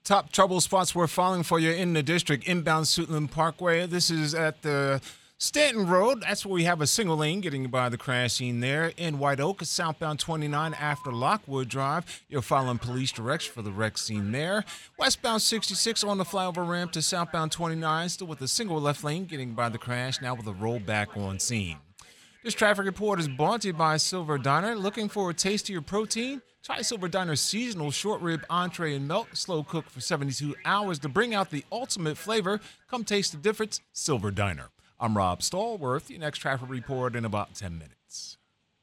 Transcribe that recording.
Top trouble spots we're following for you in the district. Inbound Suitland Parkway. This is at the Stanton Road. That's where we have a single lane getting by the crash scene there. In White Oak, southbound 29 after Lockwood Drive. You're following police direction for the wreck scene there. Westbound 66 on the flyover ramp to southbound 29, still with a single left lane getting by the crash, now with a rollback on scene. This traffic report is brought to you by Silver Diner. Looking for a tastier protein? Try Silver Diner's seasonal short rib entree and melt, slow cooked for 72 hours to bring out the ultimate flavor. Come taste the difference. Silver Diner. I'm Rob Stallworth. Your next traffic report in about 10 minutes.